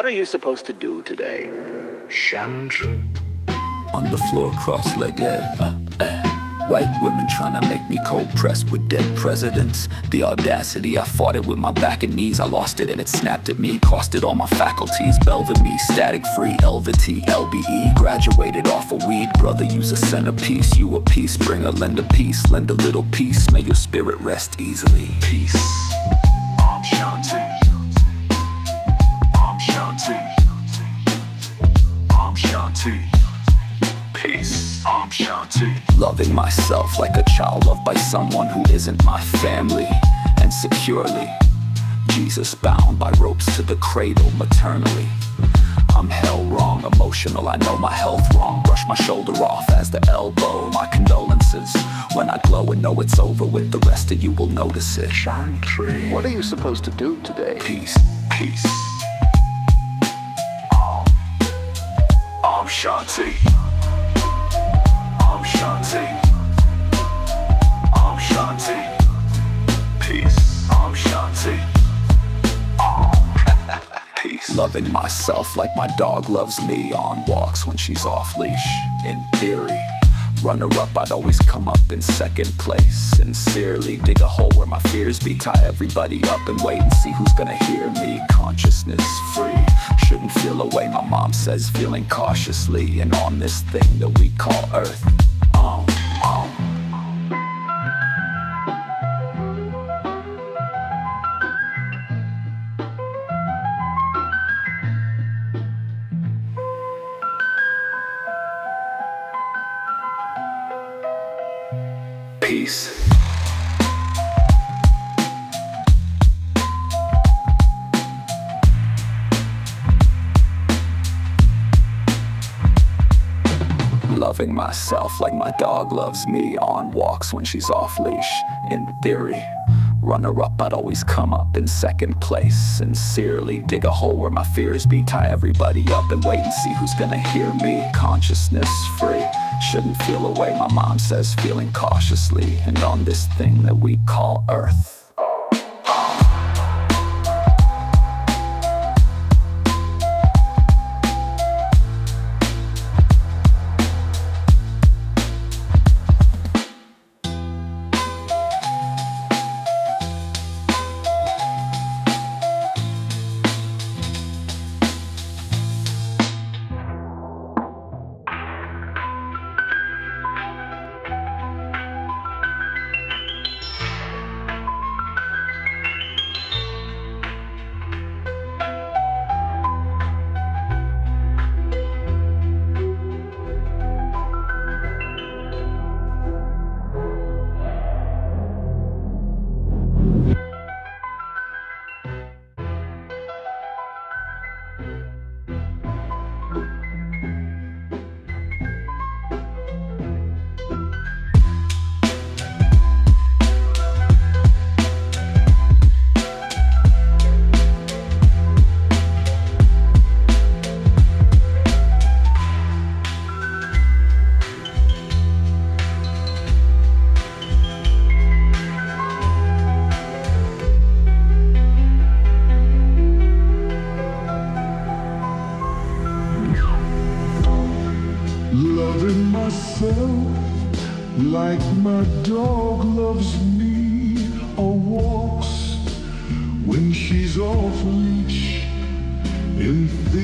What are you supposed to do today? On the floor, cross-legged. White women trying to make me cold-pressed with dead presidents. The audacity, I fought it with my back and knees. I lost it and it snapped at me, costed all my faculties. Belvamy, static free, LVT, LBE. Graduated off of weed, brother, use a centerpiece. You a peace bringer, lend a piece, lend a little peace. May your spirit rest easily. Peace. Om Shanti. Om Shanti. Om Shanti. Peace. Om Shanti. Loving myself like a child loved by someone who isn't my family. And securely, Jesus bound by ropes to the cradle maternally. I'm hell wrong, emotional, I know my health wrong. Brush my shoulder off as the elbow, my condolences. When I glow and know it's over with, the rest of you will notice it. Shanti. What are you supposed to do today? Peace, peace. Om Shanti. Om Shanti. Om Shanti. Peace. Om Shanti. Peace. Loving myself like my dog loves me. On walks when she's off leash. In theory, runner-up, I'd always come up in second place. Sincerely, dig a hole where my fears be. Tie everybody up and wait and see who's gonna hear me. Consciousness free, shouldn't feel away, my mom says, feeling cautiously. And on this thing that we call Earth. Peace. Loving myself like my dog loves me. On walks when she's off leash. In theory, runner-up, I'd always come up in second place. Sincerely, dig a hole where my fears be. Tie everybody up and wait and see who's gonna hear me. Consciousness free, shouldn't feel away, my mom says, feeling cautiously. And on this thing that we call Earth. Loving myself like my dog loves me, or walks when she's off leash. In